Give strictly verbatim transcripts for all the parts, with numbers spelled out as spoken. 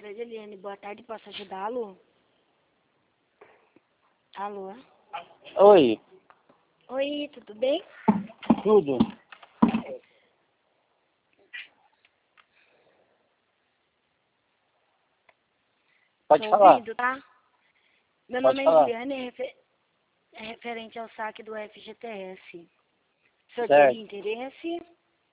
tarde, Eliane. Boa tarde, posso ajudá-lo? Alô? Oi, Oi, tudo bem? tudo? Pode Tô falar, ouvindo, tá? Meu pode nome é falar. Eliane, é, refer- é referente ao saque do F G T S. O senhor Certo. teria interesse?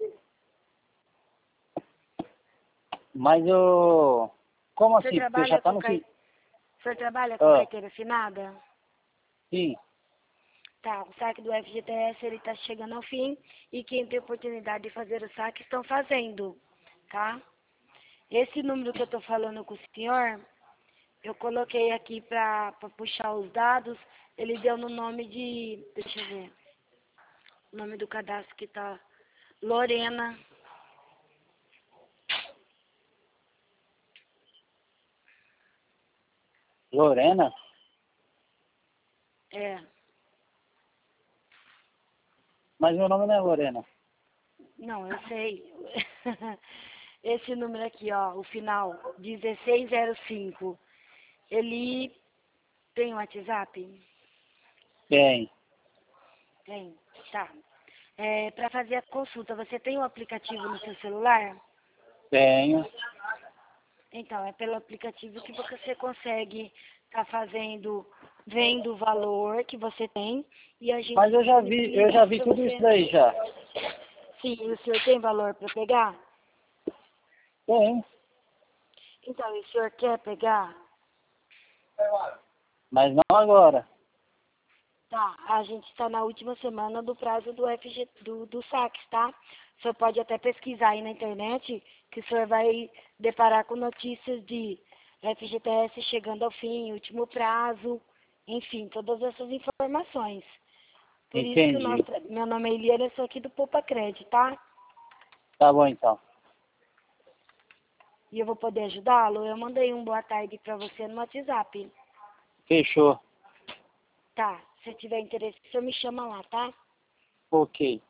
Mas eu... Como O senhor assim? Porque já trabalha tá com, no cai... fim. o senhor trabalha com Ah, carteira assinada? sim, Tá, o saque do F G T S ele tá chegando ao fim e quem tem oportunidade de fazer o saque estão fazendo, tá? Esse número que eu tô falando com o senhor, eu coloquei aqui pra, pra puxar os dados, ele deu no nome de, deixa eu ver, o nome do cadastro que tá, Lorena, Lorena? é, Mas meu nome não é Lorena. não, eu sei, esse número aqui, ó, o final, dezesseis zero cinco, ele tem o WhatsApp? Tem, Tem, tá. É, para fazer a consulta, você tem o aplicativo no seu celular? tenho. Então, é pelo aplicativo que você consegue estar fazendo, vendo o valor que você tem e a gente Mas eu já vi, eu já disponibiliza vi para tudo isso você. daí já. Sim, o senhor tem valor para pegar? Tem, Então, e o senhor quer pegar? mas não agora. Tá, a gente está na última semana do prazo do F G, do, do saques, tá? O senhor pode até pesquisar aí na internet que o senhor vai deparar com notícias de F G T S chegando ao fim, último prazo, enfim, todas essas informações. Por isso que o nosso, Entendi. meu nome é Eliana, eu sou aqui do Poupa Crédito, tá? Tá bom então. E eu vou poder ajudá-lo? Eu mandei um boa tarde para você no WhatsApp. Fechou. Tá, se tiver interesse, o senhor me chama lá, tá? Ok.